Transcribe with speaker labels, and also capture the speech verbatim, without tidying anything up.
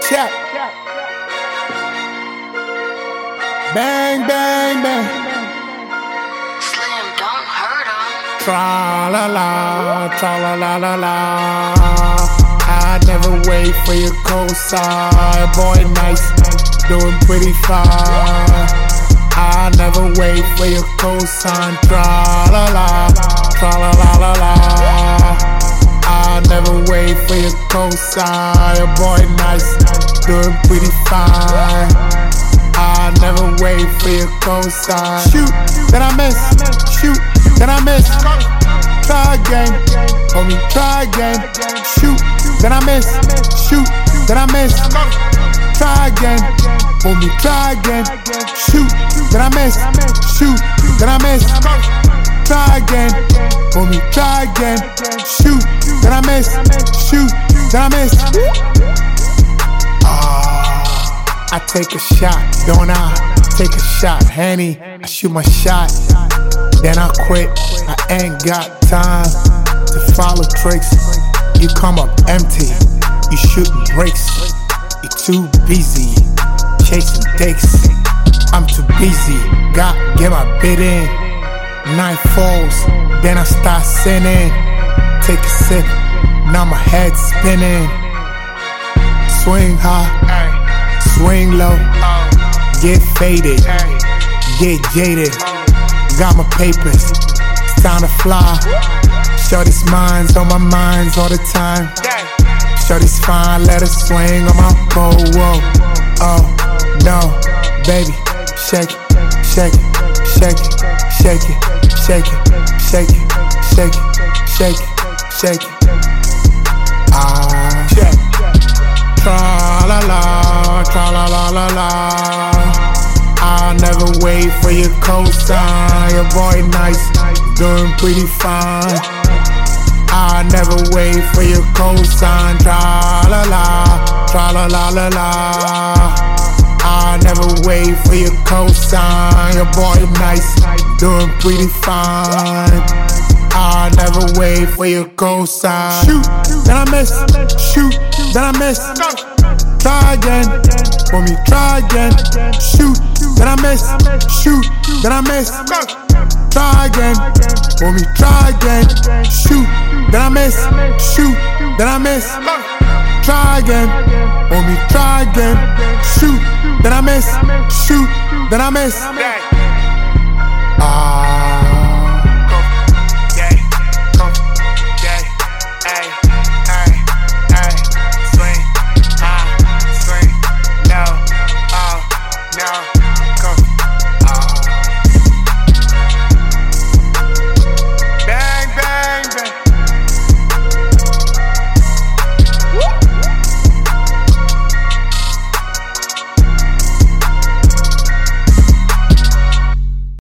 Speaker 1: Check. Bang, bang, bang.
Speaker 2: Slim, don't hurt him.
Speaker 1: Tra la la, tra la la la la. I never wait for your cosign. Boy, nice, doing pretty fine. I never wait for your cosign. Tra la la, tra la la la la. I never wait for your cosign. Boy, nice, doing pretty fine. I never wait for your cosign. Shoot, then I miss. Shoot, then I miss. Try again, homie, try again. Shoot, then I miss. Shoot, then I miss. Try again, homie, try again. Shoot, then I miss. Shoot, then I miss. Try again, homie, try again. Shoot, then I miss. Shoot, then I miss. Ah, I take a shot, don't I? Take a shot, Henny. I shoot my shot, then I quit. I ain't got time to follow tricks. You come up empty, you shooting bricks. You too busy chasing dicks. I'm too busy, got get my bid in. Night falls, then I start sinning. Take a sip, now my head spinning. Swing high, swing low, get faded, get jaded. Got my papers, it's time to fly. Shorty's minds on my minds all the time. Shorty's fine, let her swing on my pole. Whoa, oh no, baby, shake it, shake it, shake it, shake it, shake it, shake it, shake it, shake it, shake it. Ah, check. Tra la la, tra la la la la. I'll never wait for your cosign. Your boy nice, doing pretty fine. I'll never wait for your cosign. Tra la la, tra la la la la. I'll never wait for your cosign. Your boy nice, doing pretty fine. I'll never wait for your cosign. Shoot, then I miss. Shoot, then I miss. Try again, for me, try again. Shoot, then I miss. Shoot, then I miss. Try again, for me, try again. Shoot, then I miss. Shoot, then I miss. Try again, for me, try again. Shoot, then I miss. Shoot, then I miss. Ah.